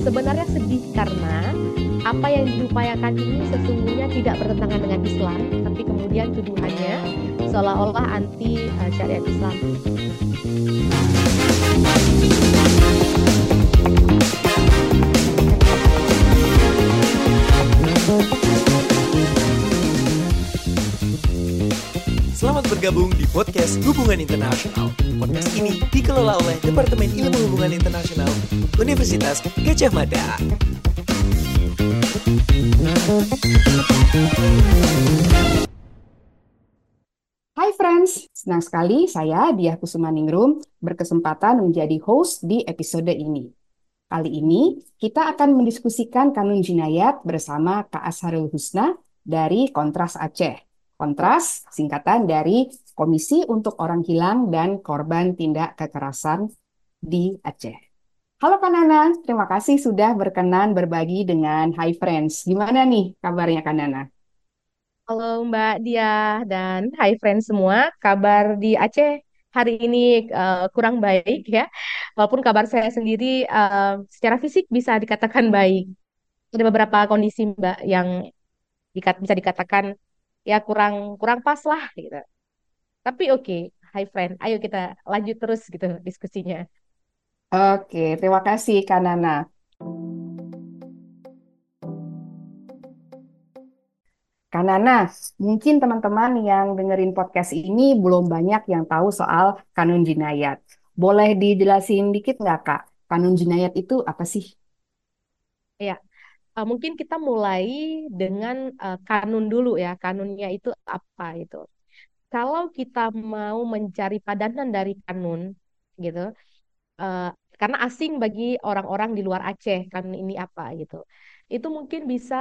Sebenarnya sedih karena apa yang diupayakan ini sesungguhnya tidak bertentangan dengan Islam, tapi kemudian tuduhannya seolah-olah anti syariat Islam. Selamat bergabung di podcast Hubungan Internasional. Podcast ini dikelola oleh Departemen Ilmu Hubungan Internasional Universitas Gadjah Mada. Hai friends, senang sekali saya Diah Kusumaningrum berkesempatan menjadi host di episode ini. Kali ini kita akan mendiskusikan kanun jinayat bersama Kak Asharul Husna dari Kontras Aceh. Kontras singkatan dari Komisi untuk Orang Hilang dan Korban Tindak Kekerasan di Aceh. Halo Kak Nana, terima kasih sudah berkenan berbagi dengan Hai Friends. Gimana nih kabarnya Kak Nana? Halo Mbak Dia dan hai friends semua, kabar di Aceh hari ini kurang baik ya. Walaupun kabar saya sendiri secara fisik bisa dikatakan baik. Ada beberapa kondisi Mbak yang bisa dikatakan ya kurang kurang pas lah gitu. Tapi oke, hai friend, ayo kita lanjut terus gitu diskusinya. Oke, terima kasih Kak Nana. Kak Nana, mungkin teman-teman yang dengerin podcast ini belum banyak yang tahu soal kanun jinayat. Boleh dijelasin dikit nggak Kak? Kanun jinayat itu apa sih? Ya, mungkin kita mulai dengan kanun dulu ya. Kanunnya itu apa itu? Kalau kita mau mencari padanan dari kanun, gitu, eh, karena asing bagi orang-orang di luar Aceh, kanun ini apa gitu, itu mungkin bisa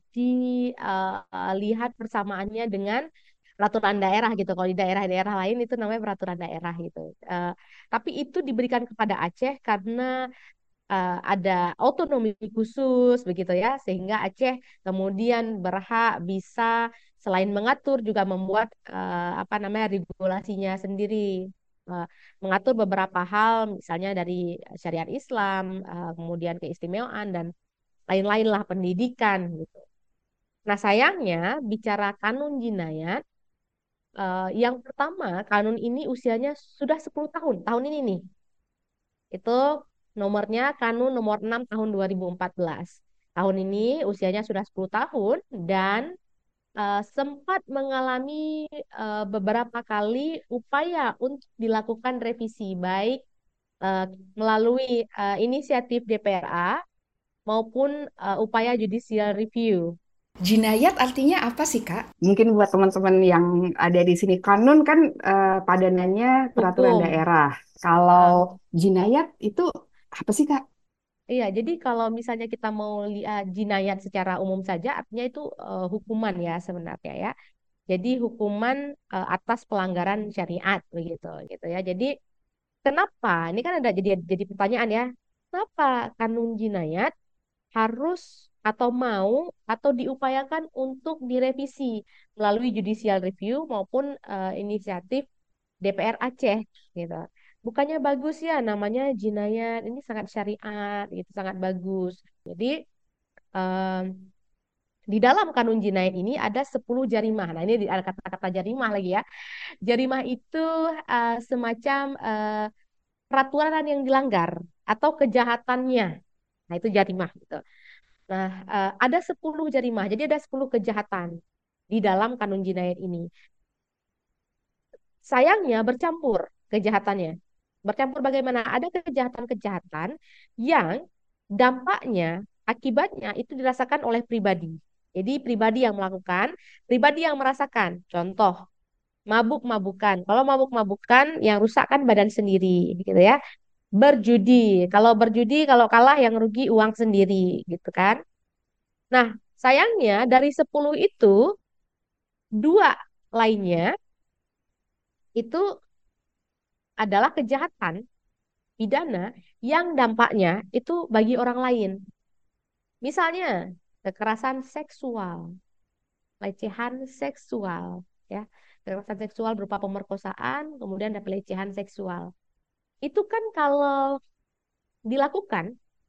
dilihat persamaannya dengan peraturan daerah gitu. Kalau di daerah-daerah lain itu namanya peraturan daerah gitu. Eh, tapi itu diberikan kepada Aceh karena ada otonomi khusus begitu ya, sehingga Aceh kemudian berhak bisa selain mengatur juga membuat apa namanya regulasinya sendiri. Eh, Mengatur beberapa hal misalnya dari syariat Islam, kemudian keistimewaan dan lain-lain lah, pendidikan gitu. Nah, sayangnya bicara kanun jinayat, yang pertama kanun ini usianya sudah 10 tahun. Tahun ini nih. Itu nomornya Kanun nomor 6 tahun 2014. Tahun ini usianya sudah 10 tahun dan sempat mengalami beberapa kali upaya untuk dilakukan revisi, baik eh, melalui inisiatif DPRA maupun upaya judicial review. Jinayat artinya apa sih Kak? Mungkin buat teman-teman yang ada di sini, kanun kan padanannya peraturan Hukum. daerah. Kalau Eh, jinayat itu apa sih Kak? Iya, jadi kalau misalnya kita mau lihat jinayat secara umum saja, artinya itu hukuman ya sebenarnya ya. Jadi hukuman atas pelanggaran syariat begitu gitu ya. Jadi kenapa? Ini kan ada jadi pertanyaan ya. Kenapa kanun jinayat harus atau mau atau diupayakan untuk direvisi melalui judicial review maupun inisiatif DPR Aceh gitu. Bukannya bagus ya namanya jinayat ini sangat syariat gitu, sangat bagus. Jadi em, di dalam kanun jinayat ini ada 10 jarimah. Nah, ini ada kata-kata jarimah lagi ya. Jarimah itu semacam peraturan yang dilanggar atau kejahatannya. Nah, itu jarimah gitu. Nah, ada 10 jarimah. Jadi ada 10 kejahatan di dalam kanun jinayat ini. Sayangnya bercampur kejahatannya. Bercampur bagaimana? Ada kejahatan-kejahatan yang dampaknya, akibatnya itu dirasakan oleh pribadi. Jadi pribadi yang melakukan, pribadi yang merasakan. Contoh, mabuk-mabukan. Kalau mabuk-mabukan yang rusak kan badan sendiri, gitu ya. Berjudi. Kalau berjudi, kalau kalah yang rugi uang sendiri, gitu kan. Nah, sayangnya dari 10 itu, dua lainnya itu adalah kejahatan pidana yang dampaknya itu bagi orang lain. Misalnya, kekerasan seksual, pelecehan seksual, ya. Kekerasan seksual berupa pemerkosaan, kemudian ada pelecehan seksual. Itu kan kalau dilakukan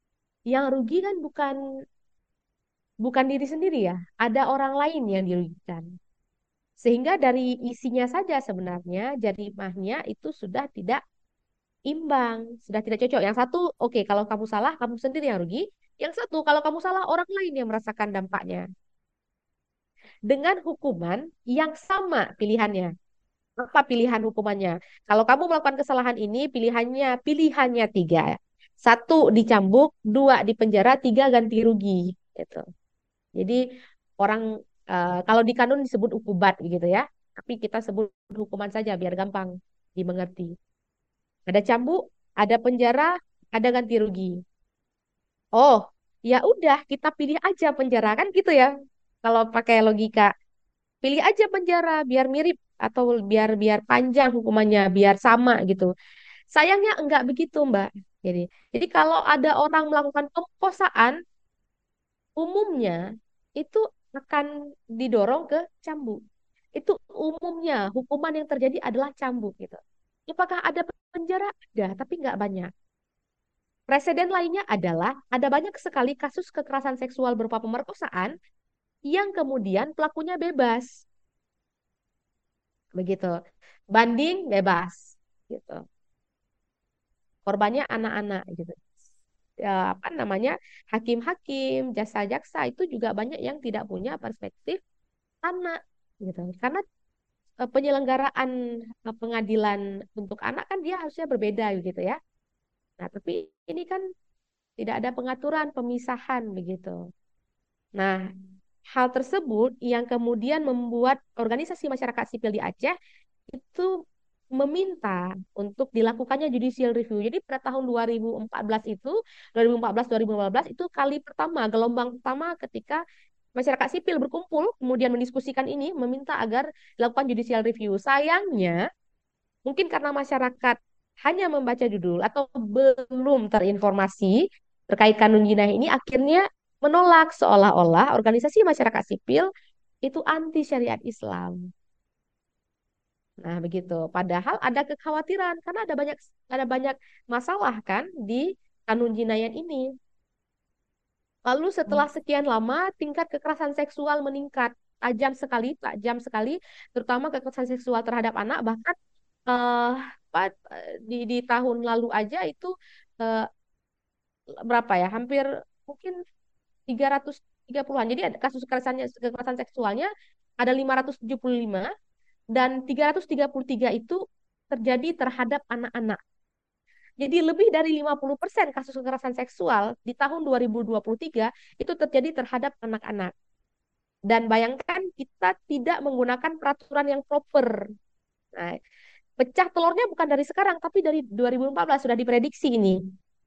Yang rugi kan bukan bukan diri sendiri ya, ada orang lain yang dirugikan. Sehingga dari isinya saja sebenarnya jarimahnya itu sudah tidak imbang, sudah tidak cocok. Yang satu, oke, kalau kamu salah, kamu sendiri yang rugi. Yang satu, kalau kamu salah, orang lain yang merasakan dampaknya. Dengan hukuman yang sama pilihannya. Apa pilihan hukumannya? Kalau kamu melakukan kesalahan ini, pilihannya tiga. Satu, dicambuk, dua, dipenjara, tiga, ganti rugi. Gitu. Jadi orang kalau di kanun disebut ukubat gitu ya. Tapi kita sebut hukuman saja biar gampang dimengerti. Ada cambuk, ada penjara, ada ganti rugi. Oh, ya udah kita pilih aja penjara kan gitu ya. Kalau pakai logika, pilih aja penjara biar mirip atau biar biar panjang hukumannya, biar sama gitu. Sayangnya enggak begitu, Mbak. Jadi, jadi kalau ada orang melakukan pemerkosaan, umumnya itu akan didorong ke cambuk. Itu umumnya hukuman yang terjadi adalah cambuk gitu. Apakah ada penjara? Ada, tapi nggak banyak. Presiden lainnya adalah ada banyak sekali kasus kekerasan seksual berupa pemerkosaan yang kemudian pelakunya bebas, begitu. Banding bebas, gitu. Korbannya anak-anak, gitu. Apa namanya, hakim-hakim, jaksa-jaksa itu juga banyak yang tidak punya perspektif anak, gitu. Karena penyelenggaraan pengadilan untuk anak kan dia harusnya berbeda, gitu ya. Nah, tapi ini kan tidak ada pengaturan pemisahan begitu. Nah, hal tersebut yang kemudian membuat organisasi masyarakat sipil di Aceh itu meminta untuk dilakukannya judicial review. Jadi pada tahun 2014 itu, 2014-2015 itu kali pertama, gelombang pertama ketika masyarakat sipil berkumpul, kemudian mendiskusikan ini, meminta agar dilakukan judicial review. Sayangnya, mungkin karena masyarakat hanya membaca judul atau belum terinformasi terkait kanun jinayah ini, akhirnya menolak seolah-olah organisasi masyarakat sipil itu anti syariat Islam. Nah, begitu. Padahal ada kekhawatiran karena ada banyak masalah kan di kanun jinayat ini. Lalu setelah sekian lama tingkat kekerasan seksual meningkat tajam sekali, terutama kekerasan seksual terhadap anak. Bahkan eh, di tahun lalu aja itu eh, berapa ya? Hampir mungkin 330-an. Jadi ada kasus kekerasan seksualnya ada 575 dan 333 itu terjadi terhadap anak-anak. Jadi lebih dari 50% kasus kekerasan seksual di tahun 2023 itu terjadi terhadap anak-anak. Dan bayangkan kita tidak menggunakan peraturan yang proper. Nah, pecah telurnya bukan dari sekarang, tapi dari 2014 sudah diprediksi ini.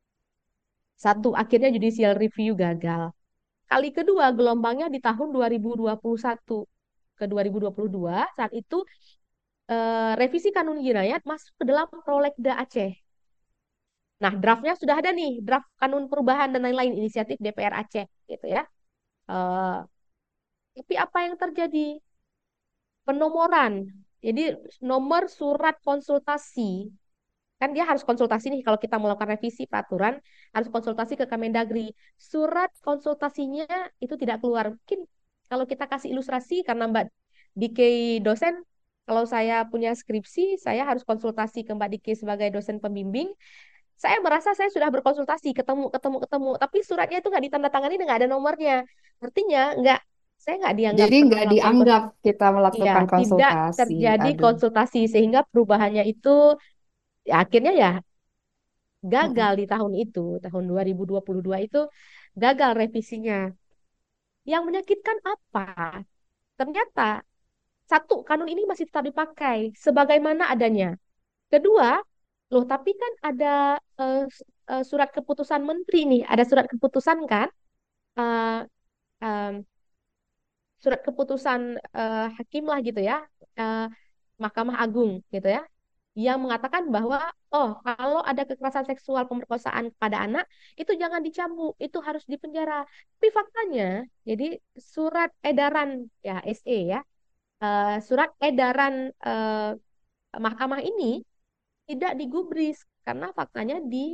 Satu, akhirnya judicial review gagal. Kali kedua gelombangnya di tahun 2021 ke 2022, saat itu revisi kanun jinayat masuk ke dalam Prolegda Aceh. Nah, draftnya sudah ada nih, draft kanun perubahan dan lain-lain inisiatif DPR Aceh gitu ya. Eh, tapi apa yang terjadi? Penomoran. Jadi nomor surat konsultasi, kan dia harus konsultasi nih kalau kita melakukan revisi peraturan, harus konsultasi ke Kemendagri. Surat konsultasinya itu tidak keluar. Mungkin kalau kita kasih ilustrasi karena Mbak Dike dosen, kalau saya punya skripsi, saya harus konsultasi ke Mbak Dike sebagai dosen pembimbing. Saya merasa saya sudah berkonsultasi, ketemu, tapi suratnya itu nggak ditandatangani dan nggak ada nomornya. Artinya saya nggak dianggap Jadi pernah nggak melakukan dianggap kita ya, melakukan tidak konsultasi. terjadi Aduh. konsultasi sehingga perubahannya itu ya, akhirnya ya gagal Mm-mm. di tahun itu, tahun 2022 itu gagal revisinya. Yang menyakitkan apa? Ternyata satu, kanun ini masih tetap dipakai sebagaimana adanya. Kedua, loh tapi kan ada surat keputusan menteri nih, ada surat keputusan kan, eh, em, surat keputusan hakim lah gitu ya, eh, Mahkamah Agung gitu ya, yang mengatakan bahwa oh kalau ada kekerasan seksual pemerkosaan kepada anak itu jangan dicambuk, itu harus dipenjara. Tapi faktanya, jadi surat edaran ya SE ya, surat edaran mahkamah ini tidak digubris karena faktanya di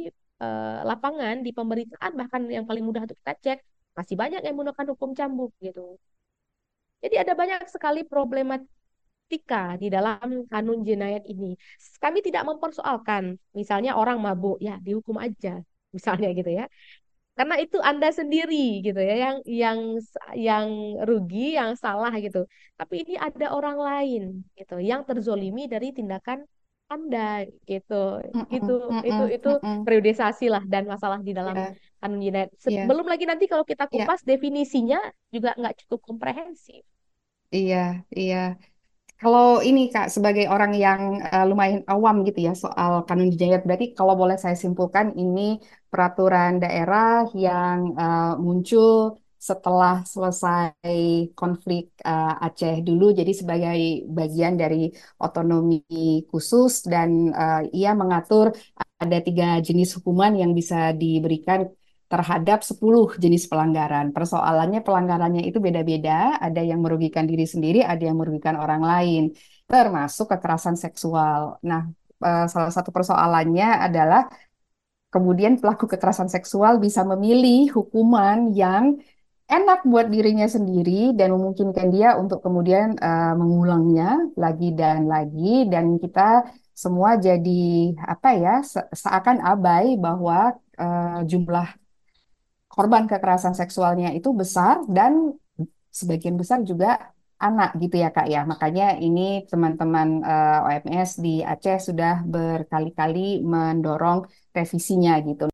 lapangan, di pemberitaan, bahkan yang paling mudah untuk kita cek, masih banyak yang menggunakan hukum cambuk gitu. Jadi ada banyak sekali problematika di dalam kanun jenayat ini. Kami tidak mempersoalkan, misalnya orang mabuk, ya dihukum aja, misalnya gitu ya. Karena itu Anda sendiri gitu ya yang rugi, yang salah gitu. Tapi ini ada orang lain gitu yang terzolimi dari tindakan Anda gitu. Gitu. Mm-mm, Itu mm-mm, itu mm-mm. periodisasi lah dan masalah di dalam Iya, kanun jinayat. iya, Belum lagi nanti kalau kita iya, kupas definisinya juga nggak cukup komprehensif. iya, iya. Kalau ini Kak, sebagai orang yang lumayan awam gitu ya soal kanun jinayat, berarti kalau boleh saya simpulkan ini peraturan daerah yang muncul setelah selesai konflik Aceh dulu, jadi sebagai bagian dari otonomi khusus dan ia mengatur ada 3 jenis hukuman yang bisa diberikan terhadap 10 jenis pelanggaran. Persoalannya pelanggarannya itu beda-beda, ada yang merugikan diri sendiri, ada yang merugikan orang lain, termasuk kekerasan seksual. Nah, salah satu persoalannya adalah kemudian pelaku kekerasan seksual bisa memilih hukuman yang enak buat dirinya sendiri dan memungkinkan dia untuk kemudian mengulangnya lagi dan lagi, dan kita semua jadi apa ya, seakan abai bahwa jumlah korban kekerasan seksualnya itu besar dan sebagian besar juga anak gitu ya Kak ya. Makanya ini teman-teman OMS di Aceh sudah berkali-kali mendorong revisinya gitu.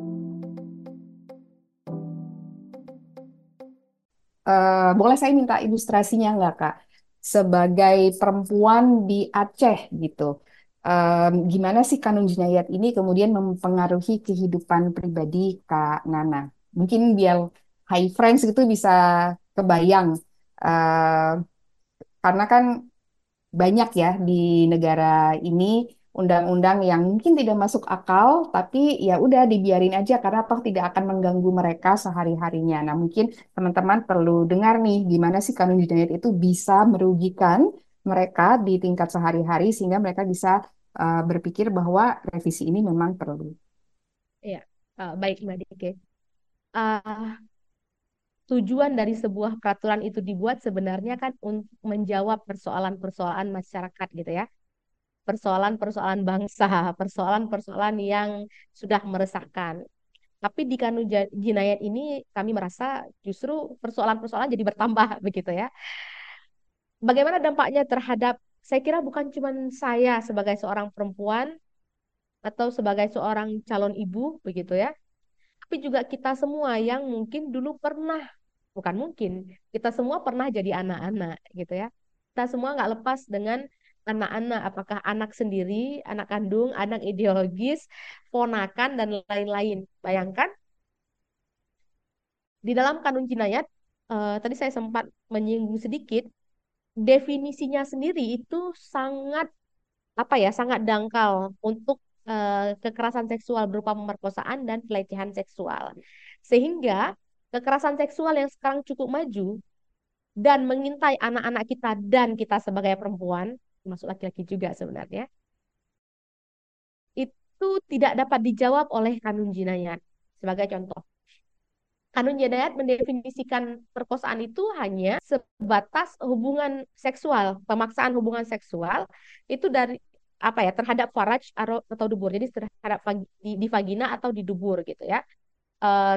Boleh saya minta ilustrasinya nggak Kak? Sebagai perempuan di Aceh gitu. Gimana sih kanun jinayat ini kemudian mempengaruhi kehidupan pribadi Kak Nana? Mungkin biar high friends gitu bisa kebayang. Eh, karena kan banyak ya di negara ini undang-undang yang mungkin tidak masuk akal, tapi ya udah dibiarin aja karena toh tidak akan mengganggu mereka sehari-harinya. Nah, mungkin teman-teman perlu dengar nih gimana sih kanun jinayat itu bisa merugikan mereka di tingkat sehari-hari sehingga mereka bisa berpikir bahwa revisi ini memang perlu. Ya, baik Mbak Dike. Eh, Tujuan dari sebuah peraturan itu dibuat sebenarnya kan untuk menjawab persoalan-persoalan masyarakat gitu ya. Persoalan-persoalan bangsa, persoalan-persoalan yang sudah meresahkan. Tapi di kanun jinayat ini kami merasa justru persoalan-persoalan jadi bertambah begitu ya. Bagaimana dampaknya terhadap, saya kira bukan cuma saya sebagai seorang perempuan atau sebagai seorang calon ibu begitu ya, tapi juga kita semua yang mungkin dulu pernah, bukan mungkin, kita semua pernah jadi anak-anak gitu ya. Kita semua nggak lepas dengan anak-anak, apakah anak sendiri, anak kandung, anak ideologis, ponakan, dan lain-lain. Bayangkan, di dalam kanun jinayat, tadi saya sempat menyinggung sedikit, definisinya sendiri itu sangat, apa ya, sangat dangkal untuk kekerasan seksual berupa pemerkosaan dan pelecehan seksual. Sehingga kekerasan seksual yang sekarang cukup maju dan mengintai anak-anak kita dan kita sebagai perempuan, termasuk laki-laki juga sebenarnya, itu tidak dapat dijawab oleh kanun jinayat. Sebagai contoh, kanun jinayat mendefinisikan perkosaan itu hanya sebatas hubungan seksual, pemaksaan hubungan seksual itu dari, apa ya, terhadap faraj atau dubur. Jadi terhadap di vagina atau di dubur gitu ya. Eh,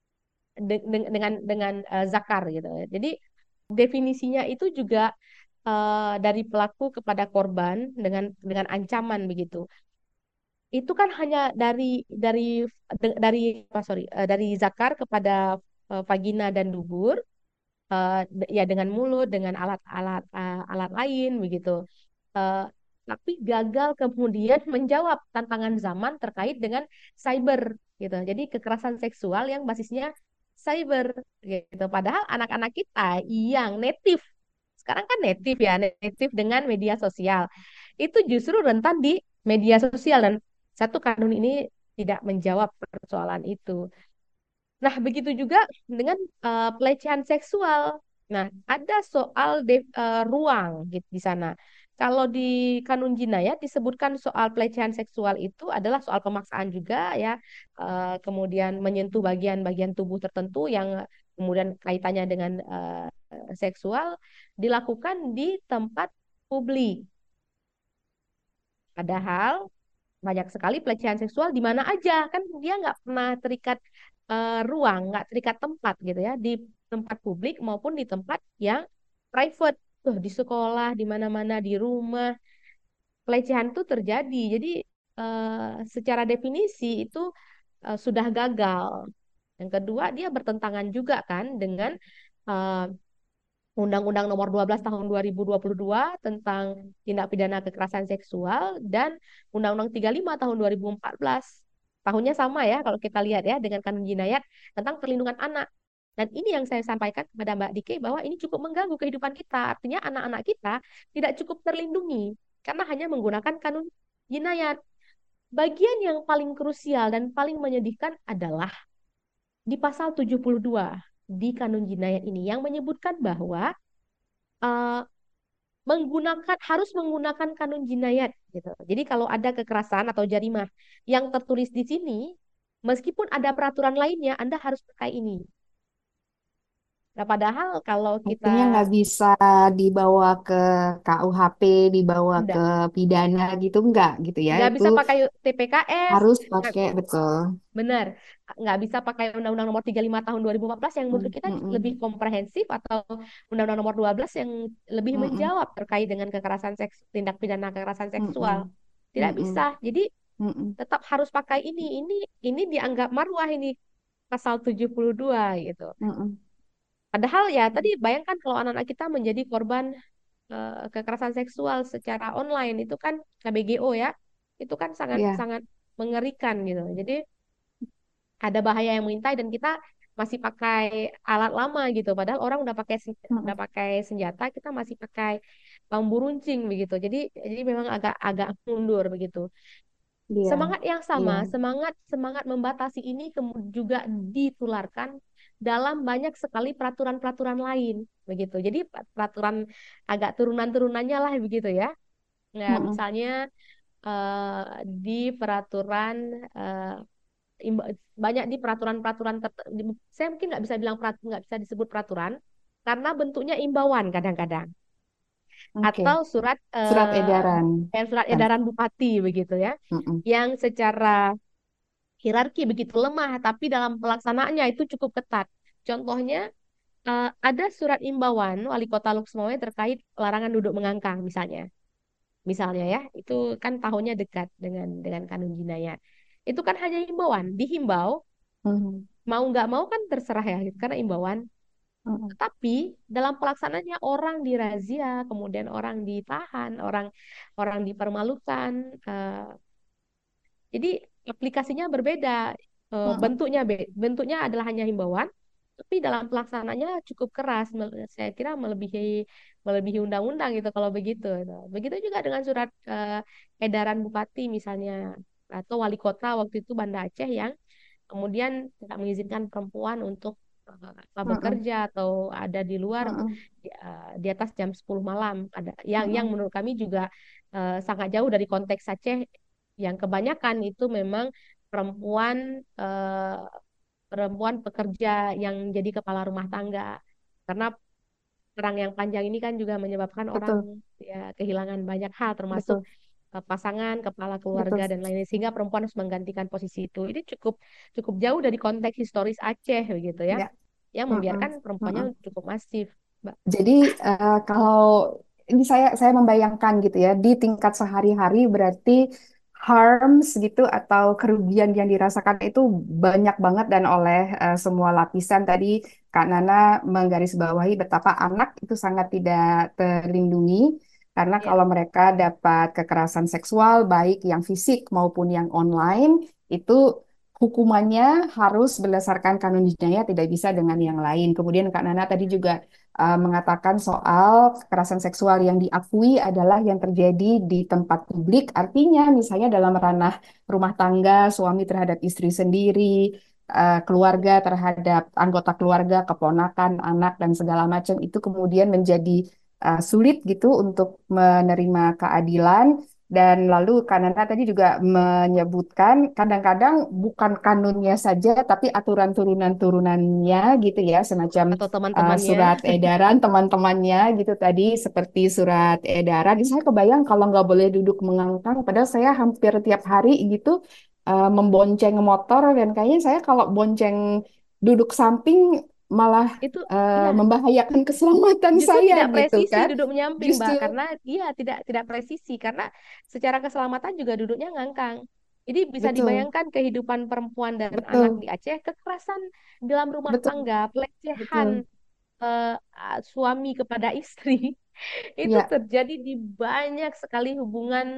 dengan zakar gitu. Jadi definisinya itu juga dari pelaku kepada korban dengan ancaman begitu. Itu kan hanya dari apa, sorry, dari zakar kepada vagina dan dubur, ya dengan mulut, dengan alat-alat alat lain begitu. Eh, tapi gagal kemudian menjawab tantangan zaman terkait dengan cyber gitu. Jadi kekerasan seksual yang basisnya cyber gitu. Padahal anak-anak kita yang native, sekarang kan native ya, native dengan media sosial, itu justru rentan di media sosial, dan satu kanun ini tidak menjawab persoalan itu. Nah, begitu juga dengan pelecehan seksual. Nah, ada soal ruang gitu di sana. kalau di kanun jinayat disebutkan soal pelecehan seksual itu adalah soal pemaksaan juga ya, kemudian menyentuh bagian-bagian tubuh tertentu yang kemudian kaitannya dengan seksual dilakukan di tempat publik. Padahal banyak sekali pelecehan seksual di mana aja kan dia nggak pernah terikat ruang, nggak terikat tempat gitu ya, di tempat publik maupun di tempat yang private. Tuh di sekolah, di mana-mana, di rumah pelecehan itu terjadi. Jadi secara definisi itu sudah gagal. Yang kedua, dia bertentangan juga kan dengan eh, Undang-Undang Nomor 12 Tahun 2022 tentang tindak pidana kekerasan seksual dan Undang-Undang 35 Tahun 2014. Tahunnya sama ya kalau kita lihat ya dengan kanun jinayat tentang perlindungan anak. Dan ini yang saya sampaikan kepada Mbak Dike bahwa ini cukup mengganggu kehidupan kita. Artinya anak-anak kita tidak cukup terlindungi karena hanya menggunakan kanun jinayat. Bagian yang paling krusial dan paling menyedihkan adalah di pasal 72 di kanun jinayat ini yang menyebutkan bahwa eh, harus menggunakan kanun jinayat gitu. Jadi kalau ada kekerasan atau jarimah yang tertulis di sini, meskipun ada peraturan lainnya, Anda harus pakai ini. Nah, padahal kalau kita Artinya nggak bisa dibawa ke KUHP, dibawa ke enggak, pidana gitu, nggak gitu ya. nggak Itu bisa pakai TPKS, harus nggak, pakai, betul. benar, nggak bisa pakai Undang-Undang Nomor 35 Tahun 2014 yang menurut Mm, kita mm, lebih mm, komprehensif atau Undang-Undang Nomor 12 yang lebih mm, mm, menjawab terkait dengan kekerasan seks, tindak pidana kekerasan mm, seksual. mm, Tidak mm, bisa. mm, Jadi mm, mm, tetap harus pakai ini. Ini dianggap marwah ini pasal 72 gitu. mm, mm. Padahal ya tadi bayangkan kalau anak-anak kita menjadi korban kekerasan seksual secara online itu kan KBGO ya. Itu kan Iya. sangat-sangat mengerikan gitu. Jadi ada bahaya yang mengintai dan kita masih pakai alat lama gitu. Padahal orang Mm, udah mm. pakai senjata, kita masih pakai bambu runcing begitu. Jadi memang agak agak mundur begitu. Iya. Semangat yang Iya. sama, semangat semangat membatasi ini juga ditularkan dalam banyak sekali peraturan-peraturan lain begitu. Jadi peraturan agak turunan-turunannya lah begitu ya. Nah, Mm, mm. misalnya di peraturan banyak di peraturan-peraturan saya mungkin nggak bisa bilang nggak bisa disebut peraturan karena bentuknya imbauan kadang-kadang Oke. atau Surat edaran surat kan. edaran bupati begitu ya Mm, mm, yang secara hierarki begitu lemah, tapi dalam pelaksanaannya itu cukup ketat. Contohnya, ada surat imbauan Wali Kota Luksemawai terkait larangan duduk mengangkang, misalnya. Misalnya ya, itu kan tahunnya dekat dengan kanun jinayat. Itu kan hanya imbauan, dihimbau, mm, mau nggak mau kan terserah ya, gitu, karena imbauan. mm, mm. Tapi dalam pelaksanaannya orang dirazia, kemudian orang ditahan, orang orang dipermalukan. Jadi aplikasinya berbeda. Mm, mm. Bentuknya adalah hanya himbauan, tapi dalam pelaksananya cukup keras. Saya kira melebihi melebihi undang-undang gitu kalau begitu. Nah, begitu juga dengan surat edaran bupati misalnya atau wali kota waktu itu Banda Aceh yang kemudian tidak mengizinkan perempuan untuk Mm, mm. bekerja atau ada di luar Mm, mm. di atas jam 10 malam. Ada yang Mm, menurut kami juga sangat jauh dari konteks Aceh yang kebanyakan itu memang perempuan eh, perempuan pekerja yang jadi kepala rumah tangga. Karena perang yang panjang ini kan juga menyebabkan orang betul, ya kehilangan banyak hal termasuk betul, pasangan, kepala keluarga betul. dan lain-lain sehingga perempuan harus menggantikan posisi itu. Ini cukup cukup jauh dari konteks historis Aceh begitu ya. Ya. Yang Mm, membiarkan mm, mm, perempuannya mm. cukup masif, Mbak. Jadi kalau ini saya membayangkan gitu ya di tingkat sehari-hari berarti harms gitu atau kerugian yang dirasakan itu banyak banget dan oleh semua lapisan tadi Kak Nana menggarisbawahi betapa anak itu sangat tidak terlindungi karena Ya, kalau mereka dapat kekerasan seksual baik yang fisik maupun yang online itu hukumannya harus berdasarkan kanun jinayat tidak bisa dengan yang lain. Kemudian Kak Nana tadi juga mengatakan soal kekerasan seksual yang diakui adalah yang terjadi di tempat publik. Artinya misalnya dalam ranah rumah tangga, suami terhadap istri sendiri, ya, keluarga terhadap anggota keluarga, keponakan, anak, dan segala macam itu kemudian menjadi sulit gitu untuk menerima keadilan. Dan lalu Kanana tadi juga menyebutkan kadang-kadang bukan kanunnya saja, tapi aturan turunan-turunannya gitu ya, semacam atau teman-temannya. surat edaran teman-temannya gitu tadi, seperti surat edaran. Saya kebayang kalau nggak boleh duduk mengangkang, padahal saya hampir tiap hari gitu membonceng motor, dan kayaknya saya kalau bonceng duduk samping malah Itu ya membahayakan keselamatan justru saya tidak gitu presisi kan. duduk menyamping, Mbak, Justru karena dia tidak presisi karena secara keselamatan juga duduknya ngangkang. Jadi bisa betul, dibayangkan kehidupan perempuan dan anak betul, di Aceh, kekerasan dalam rumah betul, tangga, pelecehan betul. suami kepada istri itu Ya, terjadi di banyak sekali hubungan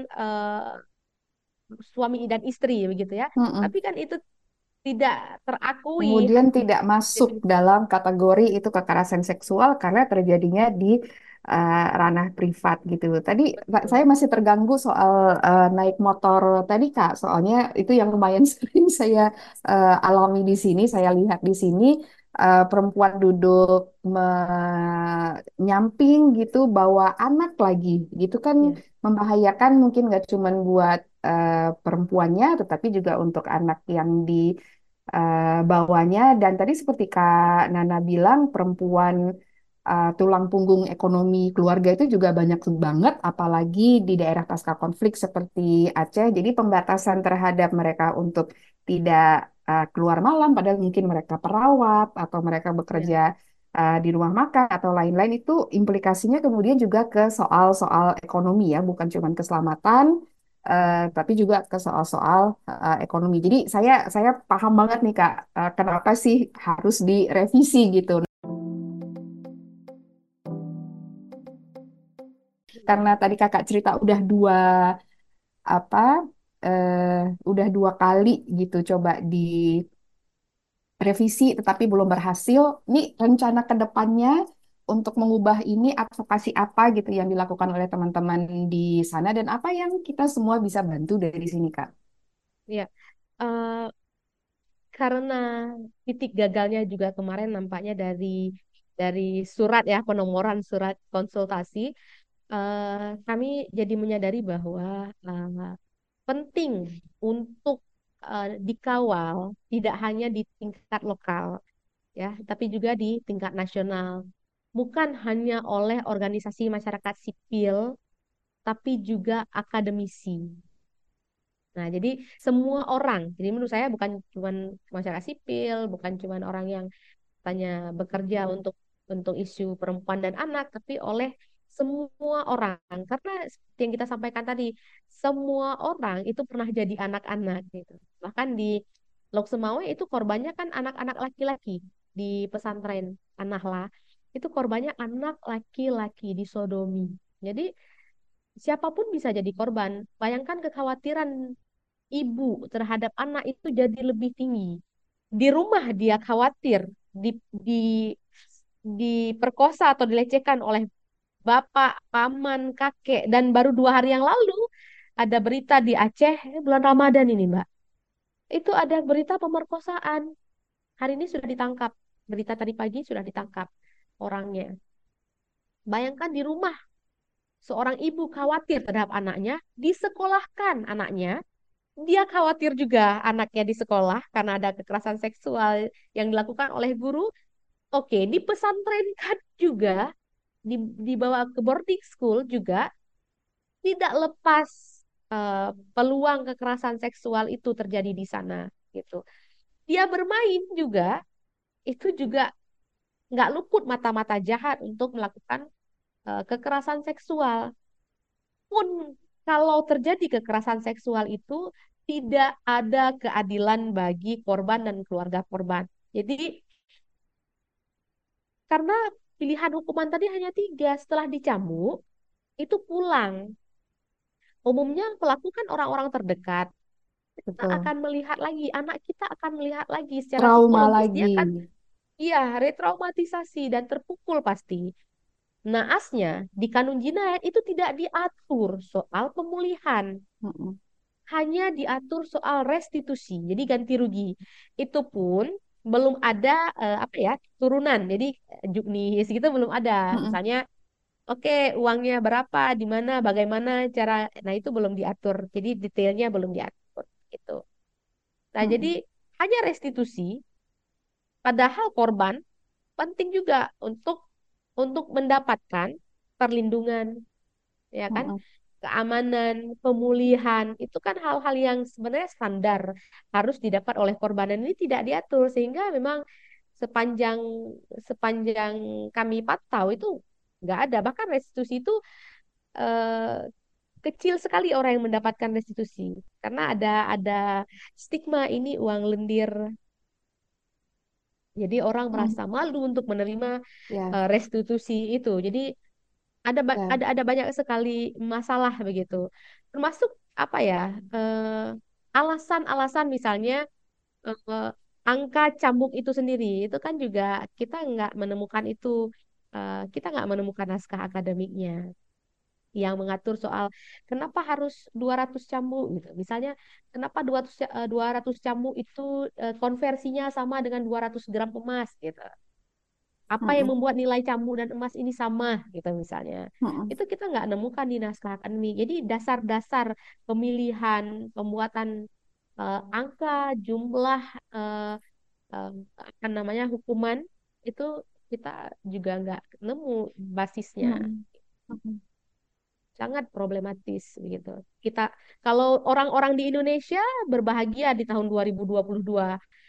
suami dan istri begitu ya. mm-mm. Tapi kan itu tidak terakui Kemudian tidak masuk definisi. dalam kategori itu kekerasan seksual karena terjadinya di ranah privat gitu. Tadi saya Betul. masih terganggu soal naik motor tadi Kak, soalnya itu yang lumayan sering saya alami di sini, saya lihat di sini perempuan duduk menyamping gitu bawa anak lagi, gitu kan Ya, membahayakan mungkin nggak cuma buat perempuannya, tetapi juga untuk anak yang di bawahnya. Dan tadi seperti Kak Nana bilang, perempuan tulang punggung ekonomi keluarga itu juga banyak banget, apalagi di daerah pasca konflik seperti Aceh. Jadi pembatasan terhadap mereka untuk tidak keluar malam, padahal mungkin mereka perawat atau mereka bekerja ya. di rumah makan atau lain-lain, itu implikasinya kemudian juga ke soal-soal ekonomi ya, bukan cuma keselamatan, tapi juga ke soal-soal ekonomi. Jadi saya paham banget nih Kak, kenapa sih harus direvisi gitu. Karena tadi Kakak cerita apa udah dua kali gitu coba direvisi, tetapi belum berhasil. Ini rencana ke depannya untuk mengubah ini, advokasi apa gitu yang dilakukan oleh teman-teman di sana, dan apa yang kita semua bisa bantu dari sini Kak? Ya. Eh, karena titik gagalnya juga kemarin nampaknya dari surat ya, penomoran surat konsultasi, kami jadi menyadari bahwa penting untuk dikawal tidak hanya di tingkat lokal ya, tapi juga di tingkat nasional. Bukan hanya oleh organisasi masyarakat sipil, tapi juga akademisi. Nah, jadi semua orang, jadi menurut saya bukan cuma masyarakat sipil, bukan cuma orang yang tanya bekerja untuk isu perempuan dan anak, tapi oleh semua orang. Karena seperti yang kita sampaikan tadi, semua orang itu pernah jadi anak-anak gitu. Bahkan di Lok Semawe itu korbannya kan anak-anak laki-laki di pesantren Anahla. Itu korbannya anak laki-laki disodomi. Jadi siapapun bisa jadi korban. Bayangkan kekhawatiran ibu terhadap anak itu jadi lebih tinggi. Di rumah dia khawatir di diperkosa atau dilecehkan oleh bapak, paman, kakek, dan baru 2 hari yang lalu ada berita di Aceh, bulan Ramadan ini, Mbak. Itu ada berita pemerkosaan. Hari ini sudah ditangkap. Berita tadi pagi sudah ditangkap orangnya. Bayangkan di rumah seorang ibu khawatir terhadap anaknya, disekolahkan anaknya. Dia khawatir juga anaknya di sekolah karena ada kekerasan seksual yang dilakukan oleh guru. Oke, dipesantrenkan juga, dibawa ke boarding school juga, tidak lepas peluang kekerasan seksual itu terjadi di sana gitu. Dia bermain juga, itu juga nggak luput mata-mata jahat untuk melakukan kekerasan seksual. Pun kalau terjadi kekerasan seksual itu tidak ada keadilan bagi korban dan keluarga korban. Jadi karena pilihan hukuman tadi hanya 3, setelah dicambuk itu pulang. Umumnya pelaku kan orang-orang terdekat. Kita Betul. akan melihat lagi, anak kita akan melihat lagi secara Trauma psikologis. Dia lagi. akan, iya, retraumatisasi dan terpukul pasti. Naasnya, di kanun jinayat itu tidak diatur soal pemulihan. Mm-mm. Hanya diatur soal restitusi, jadi ganti rugi. Itu pun belum ada apa ya turunan, jadi juknis gitu belum ada. Mm-mm. Misalnya oke, uangnya berapa, di mana, bagaimana cara, nah itu belum diatur. Jadi detailnya belum diatur gitu. Nah, jadi Mm-mm. hanya restitusi, padahal korban penting juga untuk mendapatkan perlindungan, ya kan? Mm-mm. Keamanan, pemulihan, itu kan hal-hal yang sebenarnya standar harus didapat oleh korban dan ini tidak diatur sehingga memang sepanjang sepanjang kami pantau itu nggak ada. Bahkan restitusi itu eh, kecil sekali orang yang mendapatkan restitusi karena ada stigma ini uang lendir. Jadi orang Mm. merasa malu untuk menerima Ya, restitusi itu. Jadi ya, ada banyak sekali masalah begitu. Termasuk apa ya? Alasan-alasan misalnya eh, angka cambuk itu sendiri itu kan juga kita nggak menemukan itu kita nggak menemukan naskah akademiknya yang mengatur soal kenapa harus 200 cambuk gitu. Misalnya kenapa 200 cambuk itu konversinya sama dengan 200 gram emas gitu. Apa yang mm-mm. membuat nilai cambuk dan emas ini sama gitu misalnya. Mm-mm. Itu kita nggak nemukan di naskah akademik. Jadi dasar-dasar pemilihan, pembuatan angka, jumlah eh, eh, apa namanya hukuman itu kita juga nggak nemu basisnya. Mm-mm. Mm-mm. Sangat problematis begitu. Kita kalau orang-orang di Indonesia berbahagia di tahun 2022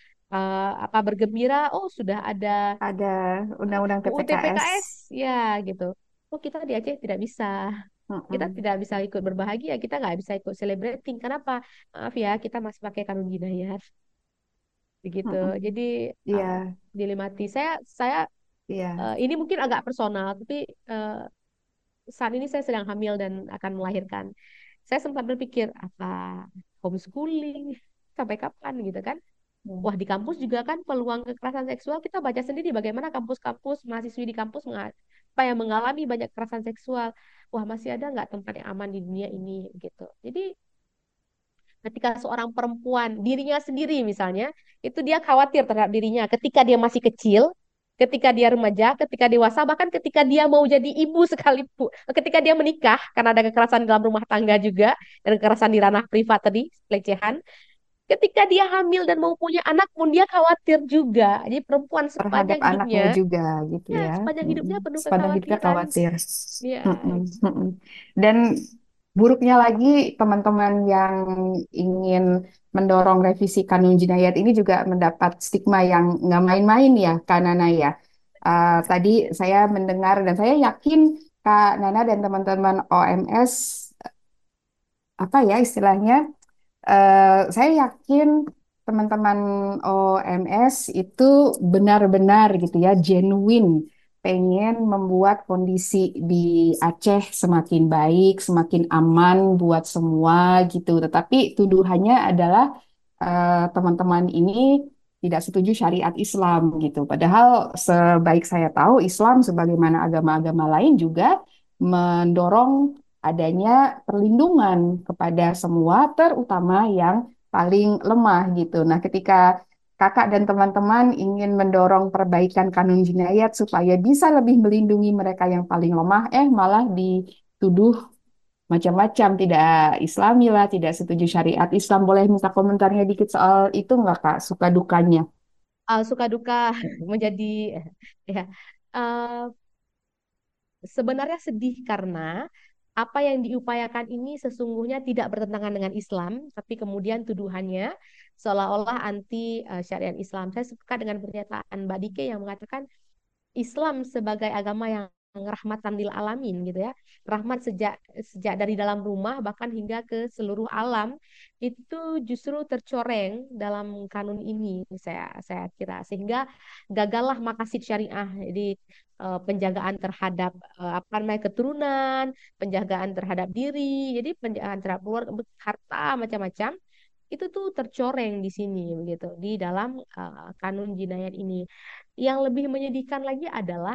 apa bergembira, oh sudah ada Ada undang-undang UU TPKS. TPKS ya gitu. Oh kita di Aceh tidak bisa. Kita Mm-mm. tidak bisa ikut berbahagia, kita nggak bisa ikut celebrating. Kenapa? Maaf ya, kita masih pakai kanun jinayat begitu. Mm-mm. Jadi uh, Iya, dilematis. Saya iya. ini mungkin agak personal, tapi uh, saat ini saya sedang hamil dan akan melahirkan. Saya sempat berpikir apa homeschooling sampai kapan gitu kan? Ya. Wah, di kampus juga kan peluang kekerasan seksual kita baca sendiri bagaimana kampus-kampus mahasiswi di kampus apa yang mengalami banyak kekerasan seksual. Wah, masih ada nggak tempat yang aman di dunia ini gitu. Jadi ketika seorang perempuan dirinya sendiri misalnya itu dia khawatir terhadap dirinya ketika dia masih kecil, ketika dia remaja, ketika dewasa, bahkan ketika dia mau jadi ibu sekalipun, ketika dia menikah karena ada kekerasan dalam rumah tangga juga dan kekerasan di ranah privat tadi, pelecehan. Ketika dia hamil dan mau punya anak pun dia khawatir juga. Jadi perempuan Terhadap sepanjang anaknya hidupnya, juga gitu ya ya. sepanjang Mm-mm. hidupnya penuh Sepanjang hidupnya kekhawatiran. khawatir. Ya, Mm-mm. Mm-mm. Dan buruknya lagi teman-teman yang ingin mendorong revisi kanun jinayat ini juga mendapat stigma yang nggak main-main ya, Kak Nana ya. Tadi saya mendengar dan saya yakin Kak Nana dan teman-teman OMS apa ya istilahnya saya yakin teman-teman OMS itu benar-benar gitu ya, genuine pengen membuat kondisi di Aceh semakin baik, semakin aman buat semua gitu. Tetapi tuduhannya adalah teman-teman ini tidak setuju syariat Islam gitu. Padahal sebaik saya tahu Islam sebagaimana agama-agama lain juga mendorong adanya perlindungan kepada semua, terutama yang paling lemah gitu. Nah, ketika kakak dan teman-teman ingin mendorong perbaikan kanun jinayat supaya bisa lebih melindungi mereka yang paling lemah, malah dituduh macam-macam, tidak Islami lah, tidak setuju syariat Islam. Boleh minta komentarnya dikit soal itu nggak Kak? Suka dukanya. suka duka menjadi ya. Eh, Sebenarnya sedih karena apa yang diupayakan ini sesungguhnya tidak bertentangan dengan Islam, tapi kemudian tuduhannya seolah-olah anti syariat Islam. Saya suka dengan pernyataan Mbak Dike yang mengatakan Islam sebagai agama yang rahmatan lil alamin gitu ya. Rahmat sejak sejak dari dalam rumah bahkan hingga ke seluruh alam itu justru tercoreng dalam kanun ini saya kira sehingga gagallah maqasid syariah. Jadi penjagaan terhadap apa namanya keturunan, penjagaan terhadap diri, jadi penjagaan terhadap keluarga, harta macam-macam itu tuh tercoreng di sini begitu di dalam kanun jinayat ini. Yang lebih menyedihkan lagi adalah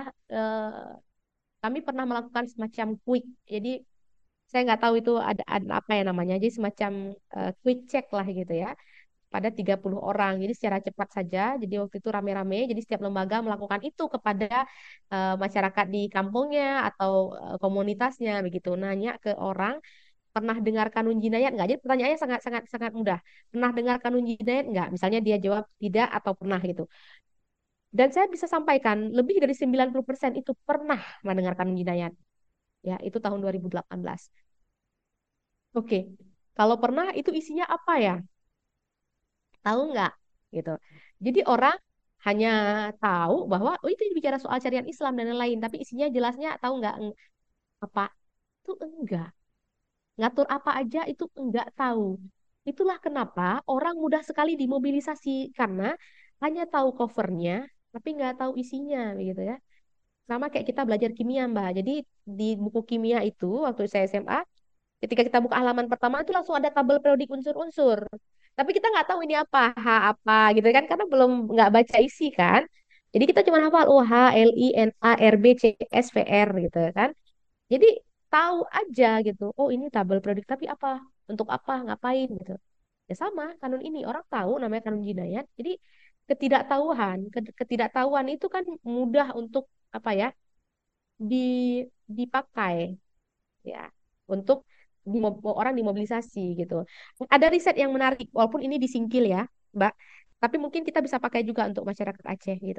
kami pernah melakukan semacam quick. Jadi saya nggak tahu itu ada apa ya namanya. Jadi semacam quick check lah gitu ya. pada 30 orang. Jadi secara cepat saja, jadi waktu itu rame-rame, jadi setiap lembaga melakukan itu kepada masyarakat di kampungnya atau komunitasnya begitu. Nanya ke orang, pernah dengar kanun jinayat nggak? Jadi pertanyaannya sangat sangat sangat mudah. Pernah dengar kanun jinayat nggak? Misalnya dia jawab tidak atau pernah gitu. Dan saya bisa sampaikan lebih dari 90% itu pernah mendengar kanun jinayat. Ya, itu tahun 2018. Oke. Kalau pernah itu isinya apa ya? Tahu nggak? Gitu. Jadi orang hanya tahu bahwa oh itu bicara soal syariat Islam dan lain-lain, tapi isinya jelasnya tahu nggak apa? Itu enggak. Ngatur apa aja itu enggak tahu. Itulah kenapa orang mudah sekali dimobilisasi karena hanya tahu covernya tapi nggak tahu isinya begitu ya. Sama kayak kita belajar kimia, Mbak. Jadi di buku kimia itu waktu saya SMA, ketika kita buka halaman pertama itu langsung ada tabel periodik unsur-unsur. Tapi kita nggak tahu ini apa, H apa gitu kan, karena belum nggak baca isi kan. Jadi kita cuma hafal oh H, L, I, N, A, R, B, C, S, V, R gitu kan. Jadi tahu aja gitu. Oh ini tabel periodik tapi apa? Untuk apa? Ngapain gitu. Ya sama, kanun ini orang tahu namanya kanun jinayat. Jadi ketidaktahuan itu kan mudah untuk apa ya? di dipakai ya untuk orang dimobilisasi gitu. Ada riset yang menarik walaupun ini disingkil ya, Mbak. Tapi mungkin kita bisa pakai juga untuk masyarakat Aceh gitu.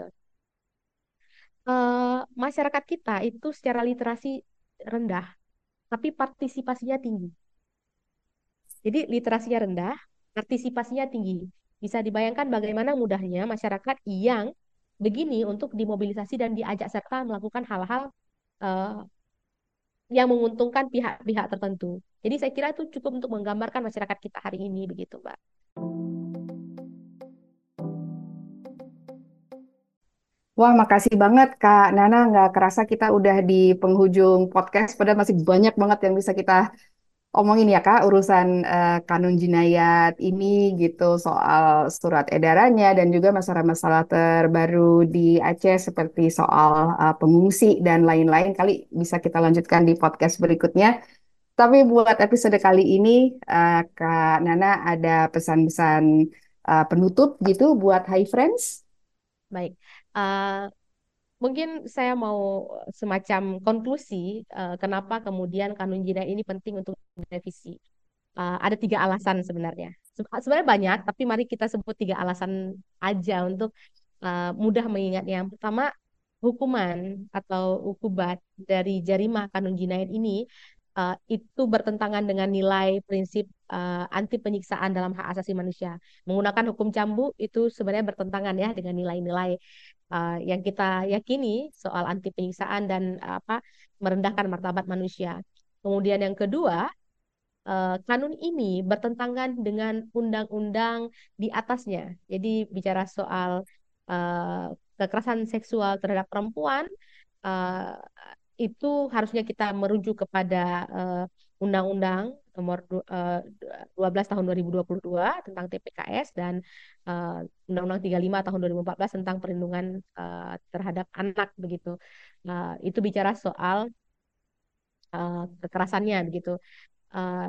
Masyarakat kita itu secara literasi rendah, tapi partisipasinya tinggi. Jadi literasinya rendah, partisipasinya tinggi. Bisa dibayangkan bagaimana mudahnya masyarakat yang begini untuk dimobilisasi dan diajak serta melakukan hal-hal eh, yang menguntungkan pihak-pihak tertentu. Jadi saya kira itu cukup untuk menggambarkan masyarakat kita hari ini begitu, Mbak. Wah, makasih banget Kak Nana. Nggak kerasa kita udah di penghujung podcast, padahal masih banyak banget yang bisa kita omongin ya Kak, urusan kanun jinayat ini gitu, soal surat edarannya dan juga masalah-masalah terbaru di Aceh seperti soal pengungsi dan lain-lain. Kali bisa kita lanjutkan di podcast berikutnya. Tapi buat episode kali ini, Kak Nana ada pesan-pesan penutup gitu buat Hi Friends. Baik. Eh, Mungkin saya mau semacam konklusi kenapa kemudian kanun jinayat ini penting untuk direvisi. Ada tiga alasan sebenarnya. Sebenarnya banyak, tapi mari kita sebut tiga alasan aja untuk mudah mengingatnya. Yang pertama, hukuman atau ukubat dari jarimah kanun jinayat ini itu bertentangan dengan nilai prinsip anti penyiksaan dalam hak asasi manusia. Menggunakan hukum cambuk itu sebenarnya bertentangan ya dengan nilai-nilai yang kita yakini soal anti penyiksaan dan apa merendahkan martabat manusia. Kemudian yang kedua, kanun ini bertentangan dengan undang-undang di atasnya. Jadi bicara soal kekerasan seksual terhadap perempuan, eh, itu harusnya kita merujuk kepada Undang-Undang nomor 12 tahun 2022 tentang TPKS dan Undang-Undang 35 tahun 2014 tentang perlindungan terhadap anak begitu. Itu bicara soal kekerasannya begitu. Eh,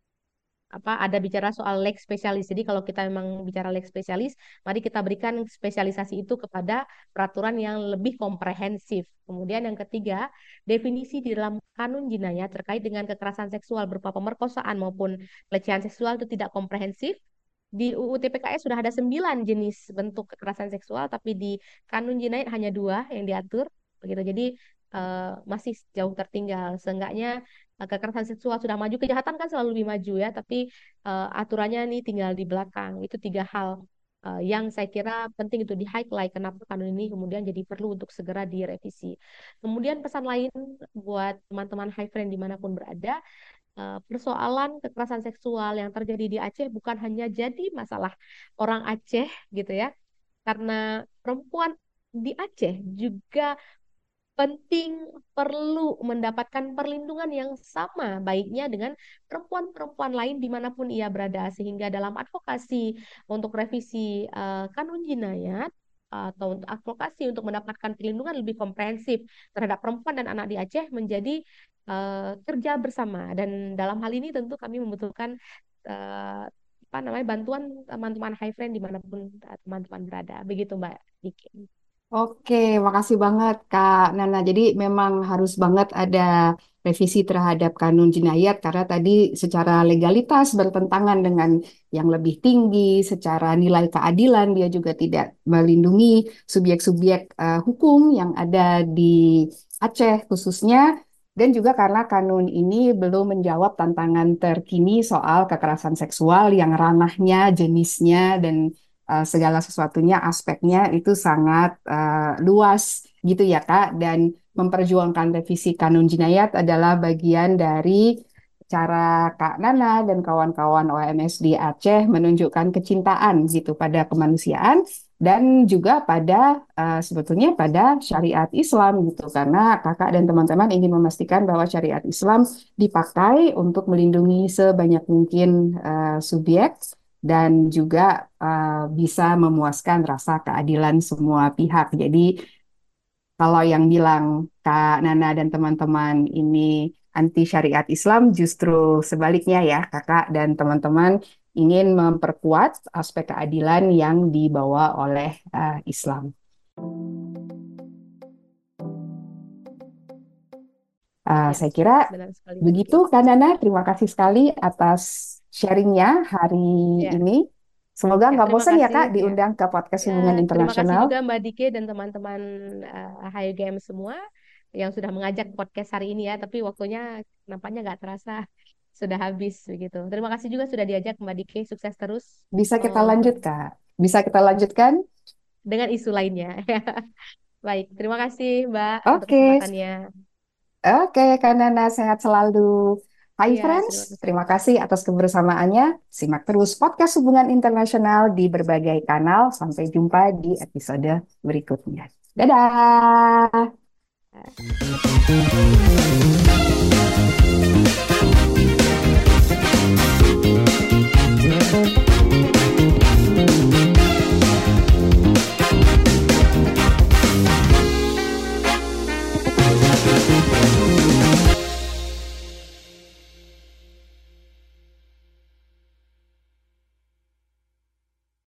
ada bicara soal leg spesialis. Jadi kalau kita memang bicara leg spesialis, mari kita berikan spesialisasi itu kepada peraturan yang lebih komprehensif. Kemudian yang ketiga, definisi di dalam kanun jinayat terkait dengan kekerasan seksual berupa pemerkosaan maupun pelecehan seksual itu tidak komprehensif. Di UU TPKS sudah ada 9 jenis bentuk kekerasan seksual, tapi di kanun jinayat hanya 2 yang diatur. Begitu. Jadi masih jauh tertinggal. Seenggaknya kekerasan seksual sudah maju, kejahatan kan selalu lebih maju ya, tapi aturannya nih tinggal di belakang. Itu tiga hal yang saya kira penting itu di highlight kenapa kanun ini kemudian jadi perlu untuk segera direvisi. Kemudian pesan lain buat teman-teman high friend dimanapun berada, persoalan kekerasan seksual yang terjadi di Aceh bukan hanya jadi masalah orang Aceh gitu ya, karena perempuan di Aceh juga penting perlu mendapatkan perlindungan yang sama baiknya dengan perempuan-perempuan lain dimanapun ia berada sehingga dalam advokasi untuk revisi kanun jinayat atau untuk advokasi untuk mendapatkan perlindungan lebih komprehensif terhadap perempuan dan anak di Aceh menjadi kerja bersama dan dalam hal ini tentu kami membutuhkan uh, apa namanya bantuan teman-teman High Friend dimanapun teman-teman berada. Begitu Mbak Diki. Oke, makasih banget Kak Nana. Jadi memang harus banget ada revisi terhadap kanun jinayat karena tadi secara legalitas bertentangan dengan yang lebih tinggi, secara nilai keadilan dia juga tidak melindungi subjek-subjek hukum yang ada di Aceh khususnya. Dan juga karena kanun ini belum menjawab tantangan terkini soal kekerasan seksual yang ranahnya, jenisnya, dan segala sesuatunya aspeknya itu sangat luas gitu ya Kak, dan memperjuangkan revisi kanun jinayat adalah bagian dari cara Kak Nana dan kawan-kawan OMS di Aceh menunjukkan kecintaan gitu pada kemanusiaan dan juga pada sebetulnya pada syariat Islam gitu karena Kakak dan teman-teman ingin memastikan bahwa syariat Islam dipakai untuk melindungi sebanyak mungkin subjek dan juga bisa memuaskan rasa keadilan semua pihak. Jadi kalau yang bilang Kak Nana dan teman-teman ini anti syariat Islam, justru sebaliknya ya, Kakak dan teman-teman ingin memperkuat aspek keadilan yang dibawa oleh Islam. Ya, Saya kira benar sekali Mbak Diki. begitu Kak Nana, terima kasih sekali atas sharingnya hari Ya, ini. Semoga ya nggak terima bosan ya kasih Kak ya. diundang ke podcast Ya, Hubungan terima kasih Internasional. juga Mbak Diki dan teman-teman HUGM semua yang sudah mengajak podcast hari ini ya. Tapi waktunya nampaknya nggak terasa sudah habis begitu. Terima kasih juga sudah diajak Mbak Diki. Sukses terus Bisa kita untuk lanjut Kak? Bisa kita lanjutkan? dengan isu lainnya. Baik, terima kasih Mbak untuk Oke, kesempatannya. oke Kak Nana sehat selalu. Hai Iya, friends, terima kasih. terima kasih atas kebersamaannya. Simak terus podcast Hubungan Internasional di berbagai kanal. Sampai jumpa di episode berikutnya. Dadah!